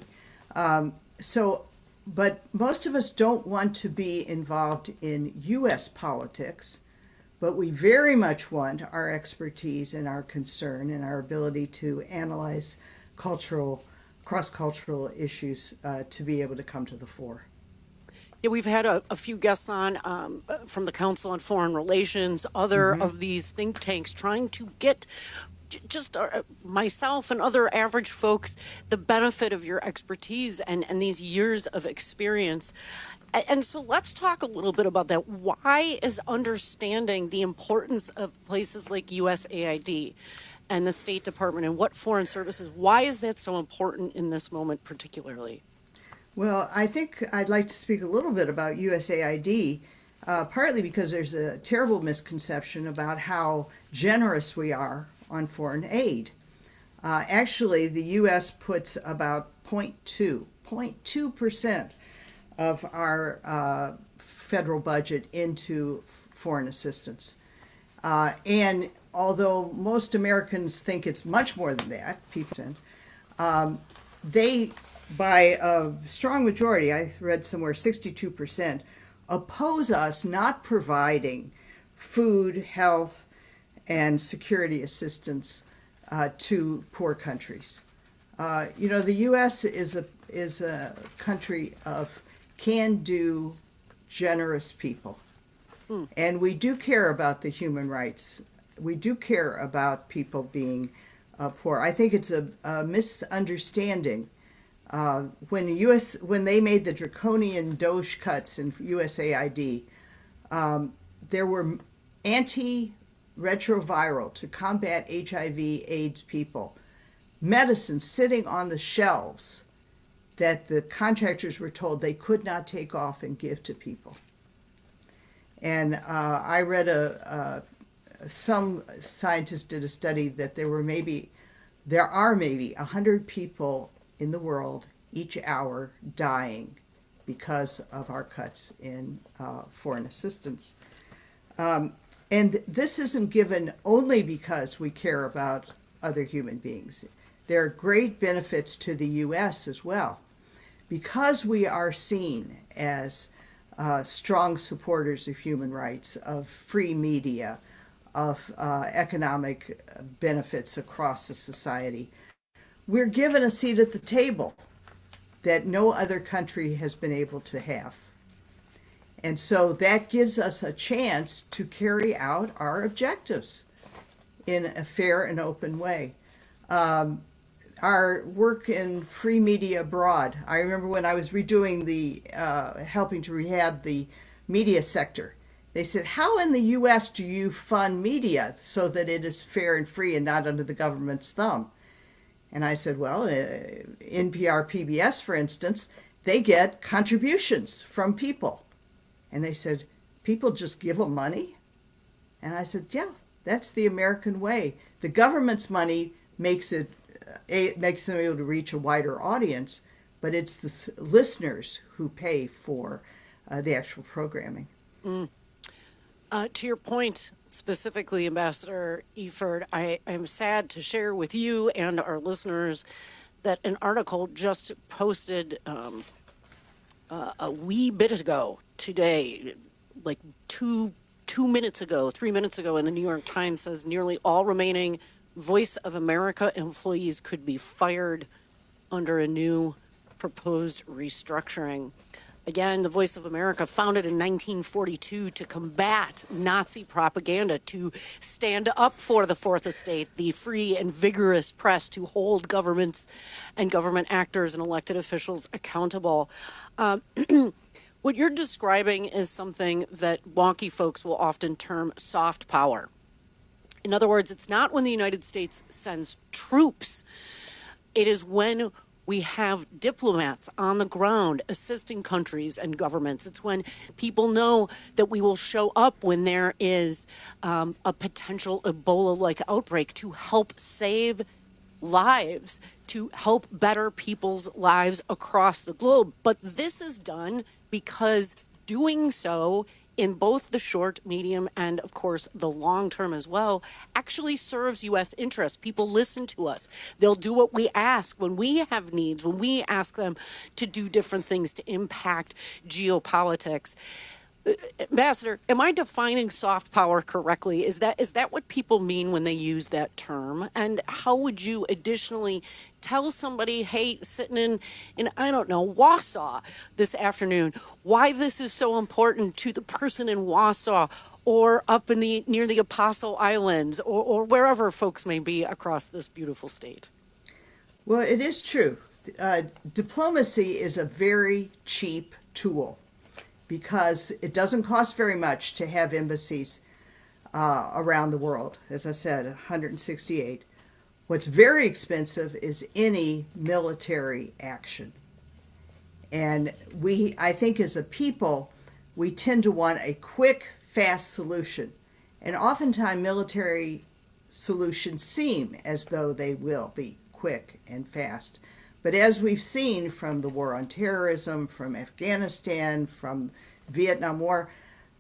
But most of us don't want to be involved in U.S. politics, but we very much want our expertise and our concern and our ability to analyze cross-cultural issues to be able to come to the fore. Yeah, we've had a few guests on from the Council on Foreign Relations, other of these think tanks trying to get just myself and other average folks the benefit of your expertise and these years of experience. And so let's talk a little bit about that. Why is understanding the importance of places like USAID and the State Department and what foreign services, why is that so important in this moment particularly? Well, I think I'd like to speak a little bit about USAID, partly because there's a terrible misconception about how generous we are on foreign aid. Actually, the U.S. puts about 0.2% of our federal budget into foreign assistance. And although most Americans think it's much more than that, they, by a strong majority, I read somewhere 62%, oppose us not providing food, health, and security assistance to poor countries. The U.S. is a country of can-do, generous people. And we do care about the human rights. We do care about people being poor. I think it's a misunderstanding. When they made the draconian DOGE cuts in USAID, there were antiretroviral to combat HIV/AIDS people, medicines sitting on the shelves that the contractors were told they could not take off and give to people. And I read some scientists did a study that there are maybe 100 people in the world each hour dying because of our cuts in foreign assistance. And this isn't given only because we care about other human beings. There are great benefits to the U.S. as well. Because we are seen as strong supporters of human rights, of free media, of economic benefits across the society, we're given a seat at the table that no other country has been able to have. And so that gives us a chance to carry out our objectives in a fair and open way. Our work in free media abroad, I remember when I was redoing helping to rehab the media sector, they said, how in the U.S. do you fund media so that it is fair and free and not under the government's thumb? And I said, well, NPR, PBS, for instance, they get contributions from people. And they said, people just give them money? And I said, yeah, that's the American way. The government's money makes them able to reach a wider audience, but it's the listeners who pay for the actual programming. To your point, specifically, Ambassador Eford, I am sad to share with you and our listeners that an article just posted a wee bit ago today, like 3 minutes ago in the New York Times, says nearly all remaining Voice of America employees could be fired under a new proposed restructuring. Again, the Voice of America, founded in 1942 to combat Nazi propaganda, to stand up for the Fourth Estate, the free and vigorous press, to hold governments and government actors and elected officials accountable. What you're describing is something that wonky folks will often term soft power. In other words, it's not when the United States sends troops. It is when we have diplomats on the ground assisting countries and governments. It's when people know that we will show up when there is a potential Ebola-like outbreak to help save lives, to help better people's lives across the globe. But this is done because doing so in both the short, medium, and, of course, the long term as well, actually serves U.S. interests. People listen to us. They'll do what we ask when we have needs, when we ask them to do different things to impact geopolitics. Ambassador, am I defining soft power correctly? Is that what people mean when they use that term? And how would you additionally tell somebody, hey, sitting in I don't know, Wausau this afternoon, why this is so important to the person in Wausau or up in near the Apostle Islands or wherever folks may be across this beautiful state? Well, it is true. Diplomacy is a very cheap tool because it doesn't cost very much to have embassies around the world. As I said, 168. What's very expensive is any military action. And I think as a people, we tend to want a quick, fast solution. And oftentimes military solutions seem as though they will be quick and fast. But as we've seen from the war on terrorism, from Afghanistan, from Vietnam War,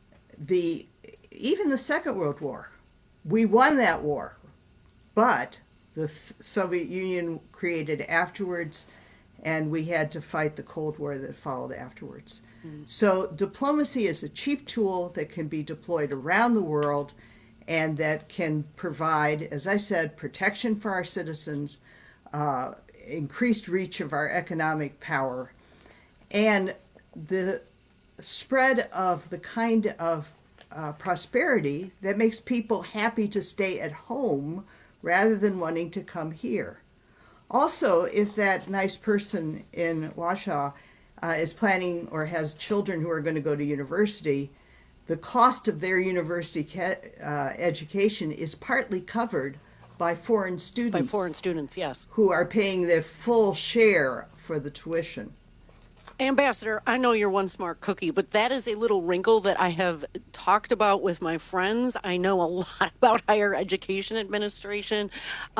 even the Second World War, we won that war. But the Soviet Union created afterwards, and we had to fight the Cold War that followed afterwards. So diplomacy is a cheap tool that can be deployed around the world and that can provide, as I said, protection for our citizens, increased reach of our economic power, and the spread of the kind of prosperity that makes people happy to stay at home rather than wanting to come here. Also, if that nice person in Wausau is planning or has children who are going to go to university, the cost of their university education is partly covered by foreign students. By foreign students, yes. Who are paying their full share for the tuition. Ambassador, I know you're one smart cookie, but that is a little wrinkle that I have talked about with my friends. I know a lot about higher education administration.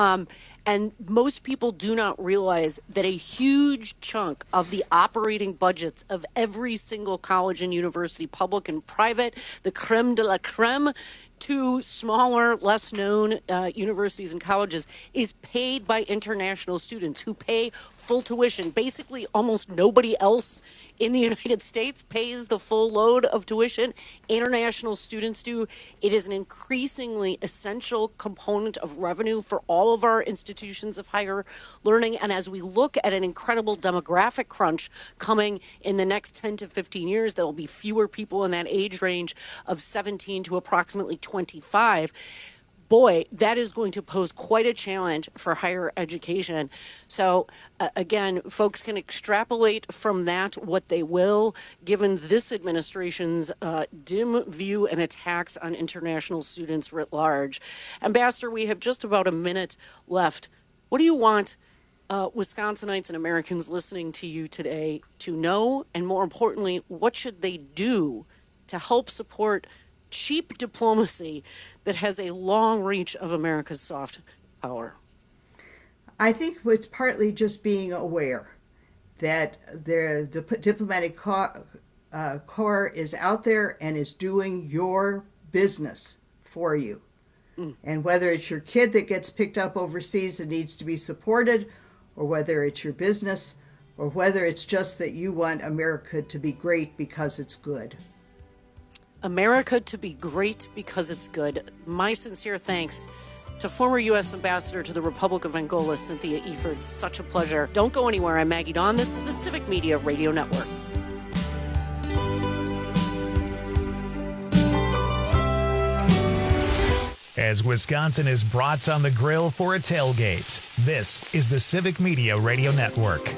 And most people do not realize that a huge chunk of the operating budgets of every single college and university, public and private, the creme de la creme, to smaller, less known universities and colleges, is paid by international students who pay full tuition. Basically, almost nobody else in the United States pays the full load of tuition. International students do. It is an increasingly essential component of revenue for all of our institutions of higher learning. And as we look at an incredible demographic crunch coming in the next 10 to 15 years, there will be fewer people in that age range of 17 to approximately 25. Boy, that is going to pose quite a challenge for higher education. So, again, folks can extrapolate from that what they will, given this administration's dim view and attacks on international students writ large. Ambassador, we have just about a minute left. What do you want Wisconsinites and Americans listening to you today to know? And more importantly, what should they do to help support cheap diplomacy that has a long reach of America's soft power? I think it's partly just being aware that the diplomatic corps is out there and is doing your business for you. And whether it's your kid that gets picked up overseas and needs to be supported, or whether it's your business, or whether it's just that you want America to be great because it's good. America to be great because it's good. My sincere thanks to former U.S. Ambassador to the Republic of Angola, Cynthia Eford. Such a pleasure. Don't go anywhere. I'm Maggie Dawn. This is the Civic Media Radio Network. As Wisconsin is brats on the grill for a tailgate, this is the Civic Media Radio Network.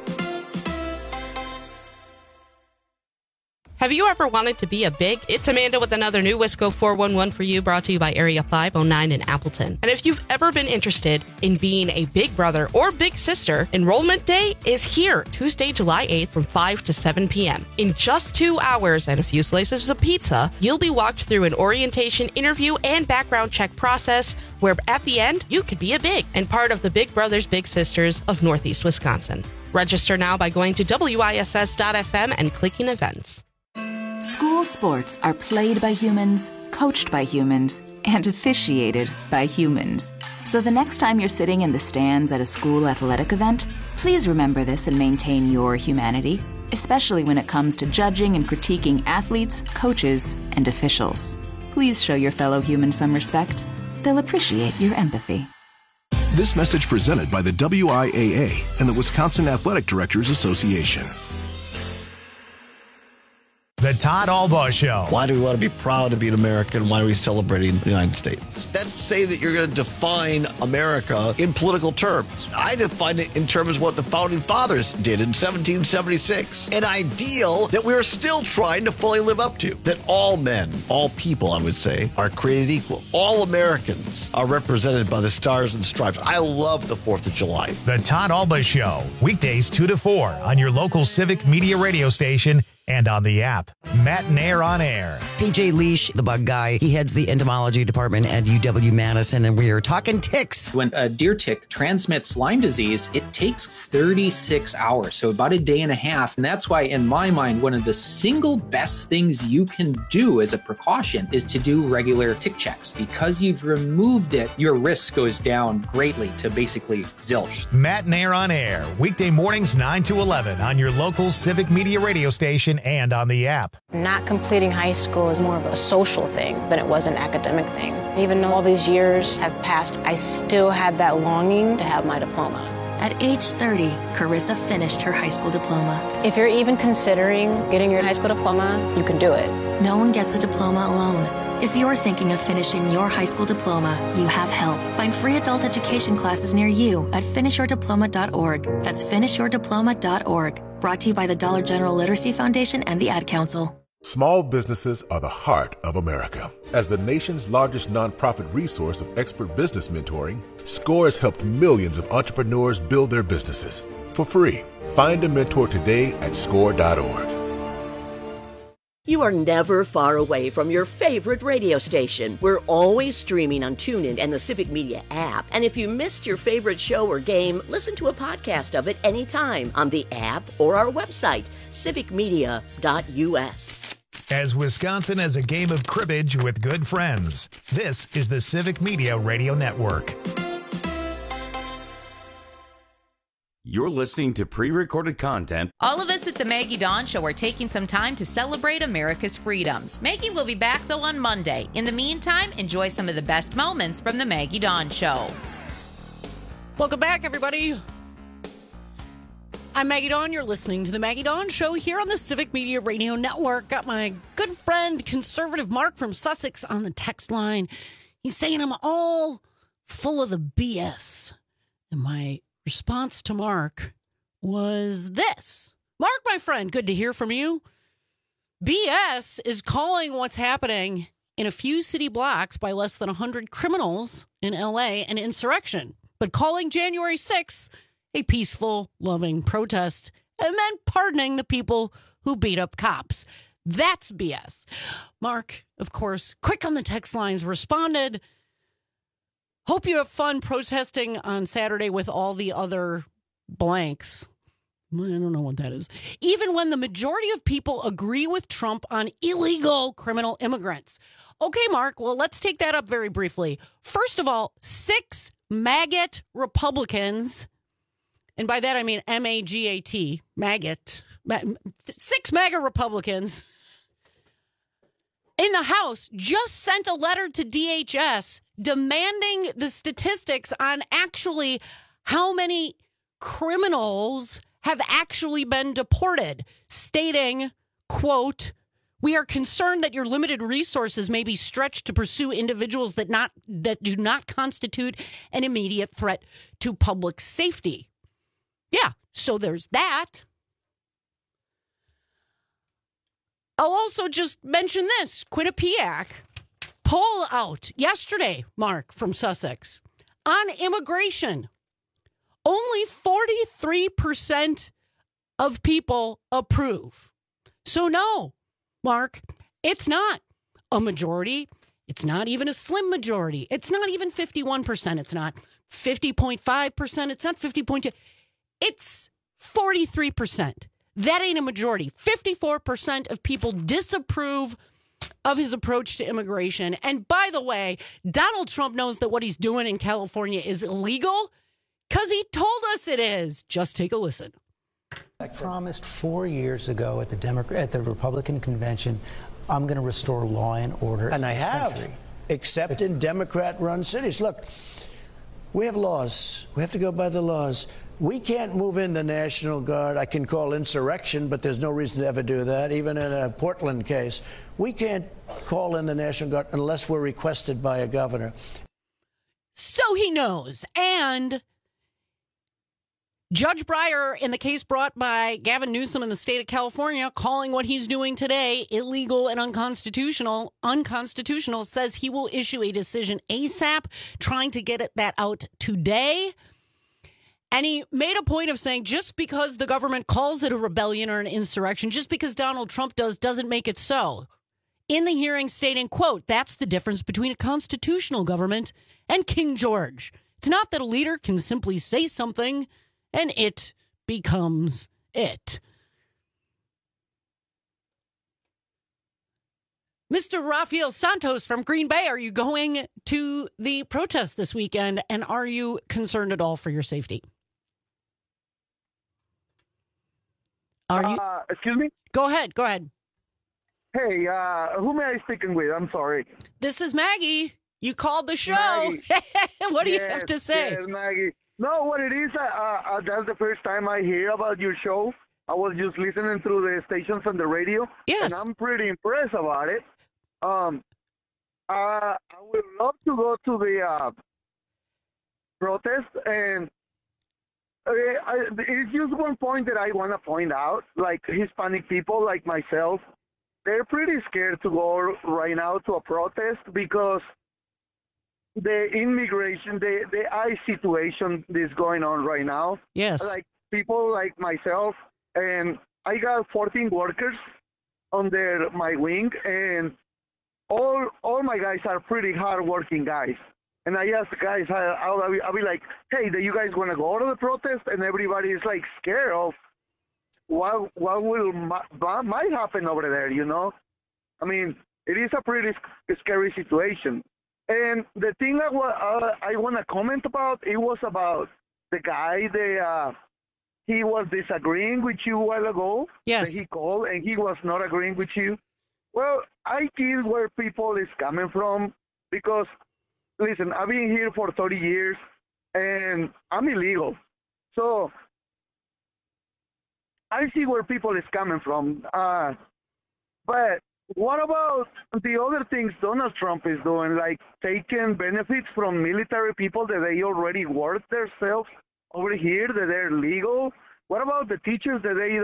Have you ever wanted to be a big? It's Amanda with another new Wisco 411 for you, brought to you by Area 509 in Appleton. And if you've ever been interested in being a big brother or big sister, enrollment day is here, Tuesday, July 8th from 5 to 7 p.m. In just 2 hours and a few slices of pizza, you'll be walked through an orientation, interview, and background check process where at the end, you could be a big and part of the Big Brothers Big Sisters of Northeast Wisconsin. Register now by going to WISS.FM and clicking events. School sports are played by humans, coached by humans, and officiated by humans. So the next time you're sitting in the stands at a school athletic event, please remember this and maintain your humanity. especially when it comes to judging and critiquing athletes, coaches, and officials. Please show your fellow humans some respect. They'll appreciate your empathy. This message presented by the WIAA and the Wisconsin Athletic Directors Association. The Todd Albaugh Show. Why do we want to be proud to be an American? Why are we celebrating the United States? That's say that you're going to define America in political terms. I define it in terms of what the founding fathers did in 1776. An ideal that we're still trying to fully live up to. That all men, all people, I would say, are created equal. All Americans are represented by the stars and stripes. I love the 4th of July. The Todd Albaugh Show. Weekdays 2 to 4 on your local Civic Media radio station and on the app. Matt Nair on air. PJ Leash, the bug guy, he heads the entomology department at UW-Madison, and we are talking ticks. When a deer tick transmits Lyme disease, it takes 36 hours, so about a day and a half. And that's why, in my mind, one of the single best things you can do as a precaution is to do regular tick checks. Because you've removed it, your risk goes down greatly to basically zilch. Matt Nair on air. Weekday mornings 9 to 11 on your local Civic Media radio station and on the app. Not completing high school is more of a social thing than it was an academic thing. Even though all these years have passed, I still had that longing to have my diploma. At age 30, Carissa finished her high school diploma. If you're even considering getting your high school diploma, you can do it. No one gets a diploma alone. If you're thinking of finishing your high school diploma, you have help. Find free adult education classes near you at finishyourdiploma.org. That's finishyourdiploma.org. Brought to you by the Dollar General Literacy Foundation and the Ad Council. Small businesses are the heart of America. As the nation's largest nonprofit resource of expert business mentoring, SCORE has helped millions of entrepreneurs build their businesses for free. Find a mentor today at score.org. You are never far away from your favorite radio station. We're always streaming on TuneIn and the Civic Media app. And if you missed your favorite show or game, listen to a podcast of it anytime on the app or our website, civicmedia.us. As Wisconsin has a game of cribbage with good friends, this is the Civic Media Radio Network. You're listening to pre-recorded content. All of us at the Maggie Dawn Show are taking some time to celebrate America's freedoms. Maggie will be back, though, on Monday. In the meantime, enjoy some of the best moments from the Maggie Dawn Show. Welcome back, everybody. I'm Maggie Dawn. You're listening to the Maggie Dawn Show here on the Civic Media Radio Network. Got my good friend, conservative Mark from Sussex on the text line. He's saying I'm all full of the BS. And my response to Mark was this. Mark, my friend, good to hear from you. BS is calling what's happening in a few city blocks by less than 100 criminals in LA an insurrection, but calling January 6th a peaceful, loving protest, and then pardoning the people who beat up cops. That's BS. Mark, of course, quick on the text lines, responded, hope you have fun protesting on Saturday with all the other blanks. I don't know what that is. Even when the majority of people agree with Trump on illegal criminal immigrants. Okay, Mark, well, let's take that up very briefly. First of all, 6 maggot Republicans, and by that I mean M-A-G-A-T, maggot, 6 MAGA Republicans in the House just sent a letter to DHS demanding the statistics on actually how many criminals have actually been deported, stating, quote, we are concerned that your limited resources may be stretched to pursue individuals that do not constitute an immediate threat to public safety. Yeah, so there's that. I'll also just mention this. Quinnipiac poll out yesterday, Mark, from Sussex, on immigration. Only 43% of people approve. So no, Mark, it's not a majority. It's not even a slim majority. It's not even 51%. It's not 50.5%. It's not 50.2%. It's 43%. That ain't a majority. 54% of people disapprove of his approach to immigration. And by the way, Donald Trump knows that what he's doing in California is illegal because he told us it is. Just take a listen. I promised 4 years ago at the Republican convention, I'm going to restore law and order. And I have, country. except in Democrat-run cities. Look, we have laws. We have to go by the laws. We can't move in the National Guard. I can call insurrection, but there's no reason to ever do that, even in a Portland case. We can't call in the National Guard unless we're requested by a governor. So he knows. And Judge Breyer, in the case brought by Gavin Newsom in the state of California, calling what he's doing today illegal and unconstitutional, says he will issue a decision ASAP, trying to get that out today. And he made a point of saying just because the government calls it a rebellion or an insurrection, just because Donald Trump doesn't make it so. In the hearing stating, quote, that's the difference between a constitutional government and King George. It's not that a leader can simply say something and it becomes it. Mr. Rafael Santos from Green Bay, are you going to the protest this weekend, and are you concerned at all for your safety? Are you? Excuse me? Go ahead. Hey, who am I speaking with? I'm sorry. This is Maggie. You called the show. What do you have to say? Yes, Maggie. No, what it is, that's the first time I hear about your show. I was just listening through the stations on the radio. Yes. And I'm pretty impressed about it. I would love to go to the protest, and it's just one point that I want to point out. Like Hispanic people like myself, they're pretty scared to go right now to a protest because the immigration, the ICE situation is going on right now. Yes. Like people like myself, and I got 14 workers under my wing, and all my guys are pretty hard-working guys. And I ask the guys, I'll be like, hey, do you guys want to go to the protest? And everybody is like scared of what might happen over there, you know? I mean, it is a pretty scary situation. And the thing I want to comment about, it was about the guy he was disagreeing with you a while ago. Yes. That he called and he was not agreeing with you. Well, I get where people is coming from because, listen, I've been here for 30 years and I'm illegal. So I see where people is coming from. But what about the other things Donald Trump is doing, like taking benefits from military people that they already work themselves over here, that they're legal? What about the teachers that they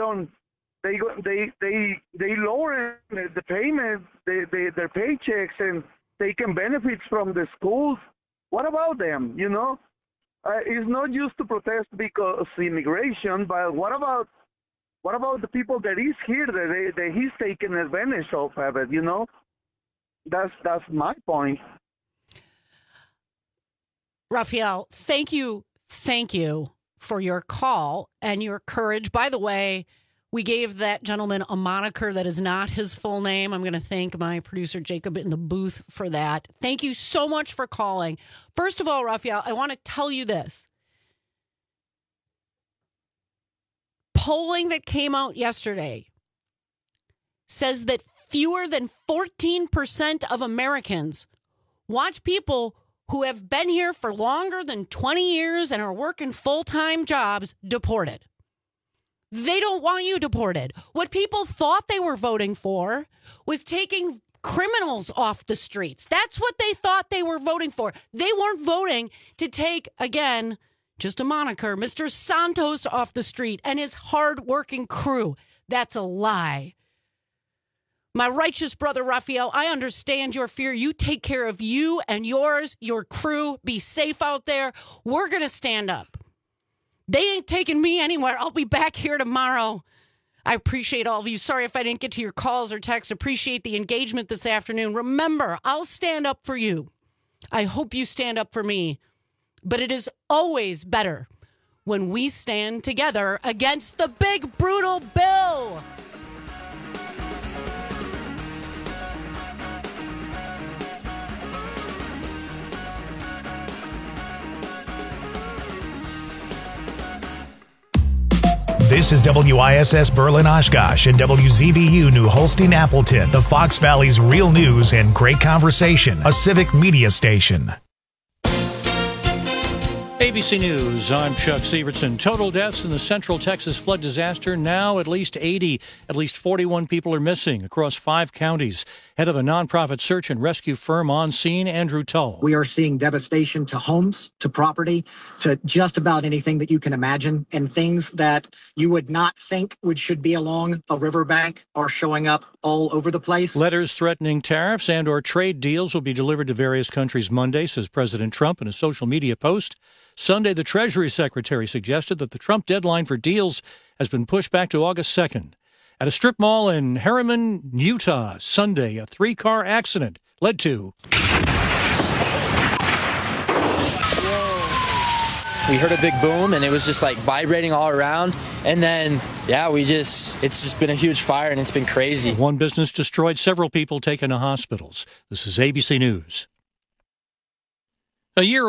lower the payment, their paychecks, and taking benefits from the schools? What about them? You know, it's not just to protest because immigration, but what about the people that is here that he's taking advantage of it? You know, that's my point. Rafael, thank you for your call and your courage. By the way, we gave that gentleman a moniker that is not his full name. I'm going to thank my producer, Jacob, in the booth for that. Thank you so much for calling. First of all, Rafael, I want to tell you this. Polling that came out yesterday says that fewer than 14% of Americans watch people who have been here for longer than 20 years and are working full-time jobs deported. They don't want you deported. What people thought they were voting for was taking criminals off the streets. That's what they thought they were voting for. They weren't voting to take, again, just a moniker, Mr. Santos off the street and his hard-working crew. That's a lie. My righteous brother, Rafael, I understand your fear. You take care of you and yours, your crew. Be safe out there. We're going to stand up. They ain't taking me anywhere. I'll be back here tomorrow. I appreciate all of you. Sorry if I didn't get to your calls or texts. Appreciate the engagement this afternoon. Remember, I'll stand up for you. I hope you stand up for me. But it is always better when we stand together against the big, brutal bill. This is WISS Berlin Oshkosh and WZBU New Holstein Appleton, the Fox Valley's real news and great conversation, a civic media station. ABC News, I'm Chuck Severson. Total deaths in the Central Texas flood disaster, now at least 80. At least 41 people are missing across 5 counties. Head of a nonprofit search and rescue firm on scene, Andrew Tull. We are seeing devastation to homes, to property, to just about anything that you can imagine, and things that you would not think should be along a riverbank are showing up all over the place. Letters threatening tariffs and or trade deals will be delivered to various countries Monday, says President Trump in a social media post. Sunday, the Treasury Secretary suggested that the Trump deadline for deals has been pushed back to August 2nd. At a strip mall in Harriman, Utah, Sunday, a 3-car accident led to... We heard a big boom, and it was just like vibrating all around. And then, it's just been a huge fire, and it's been crazy. One business destroyed, several people taken to hospitals. This is ABC News. A year